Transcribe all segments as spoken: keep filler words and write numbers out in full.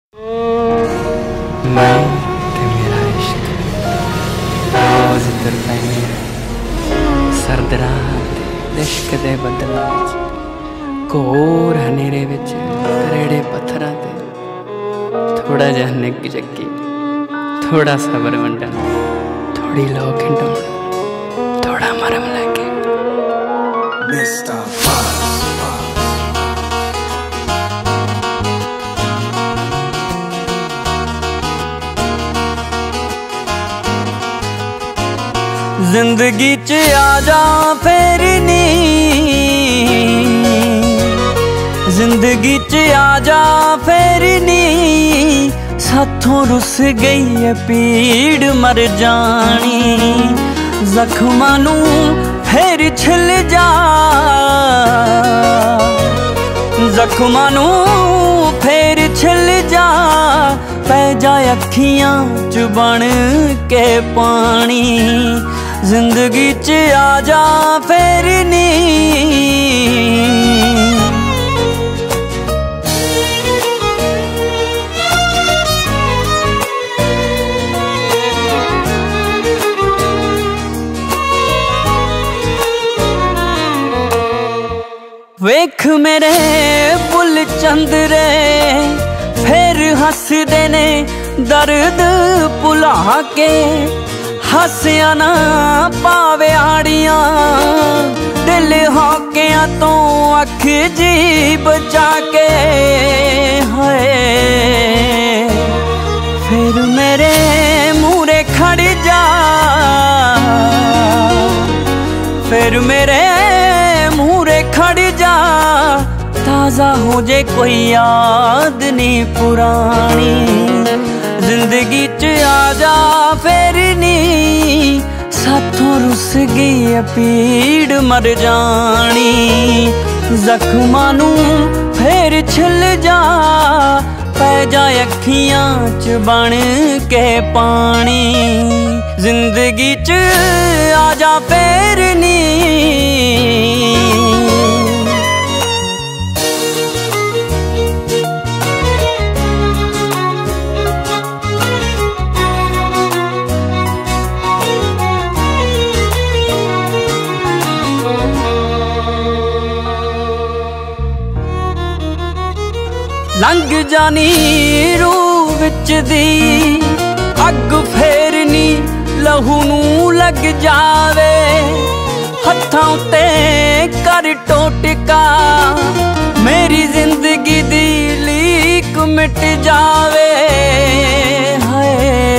मैं ते मेरा इश्क रोज तुर पैने सर्द रात इश्क दे बदलां च घोर हनेरे विच करेड़े पत्थरां ते थोड़ा जिहा निग जगी थोड़ा सबर वंडन थोड़ी लौ खिंडौण थोड़ा मरम लगे जिंदगी च आजा फेर नी जिंदगी च आजा फेर नी साथों रुस गई है पीड़ मर जानी जख्मां नू फेर छिल जा जख्मां नू फेर छिल जा पै जा अखियां च बन के पानी जिंदगी च आजा फेर नी वेख मेरे बुल चंदरे फिर हसदे ने दर्द भुला के हसिया ना पावे आड़ियां दिल हौकिया तो अख जी बचा के हाय फिर मेरे मूरे खड़ जा फिर मेरे मूरे खड़ जा ताजा हो जे कोई याद नहीं पुरानी जिंदगी च आजा फेर नी साथों रुस गई पीड़ मर जानी जख्मां नू फेर छिल जा पै जा अखियां च बन के पानी जिंदगी च आजा फेर नी लंघ जानी रूह विच दी अग फेरनी लहू नू लग जावे हत्थां उत्ते कर टोटका मेरी जिंदगी दी लीक मिट जावे हाय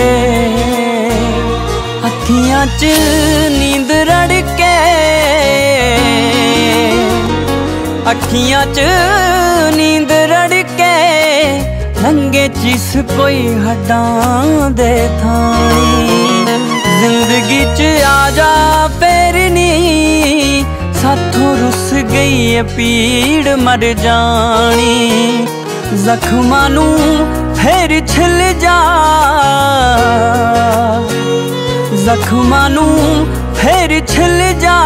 अखियां च नींद रड़के अखियां च नींद रड़के लंगे जिस कोई हड्डां दे थानी जिंदगी च आजा फेर नी साथों रुस गई है पीड़ मर जानी जख्मां नू फेर छिल जा जख्मां नू फेर छिल जा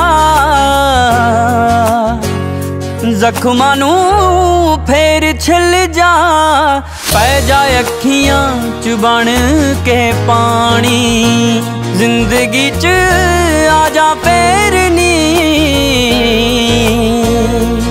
जख्मां नू फेर छिल जा पै जा अखियां च बन के पानी जिंदगी च आजा फेर नी।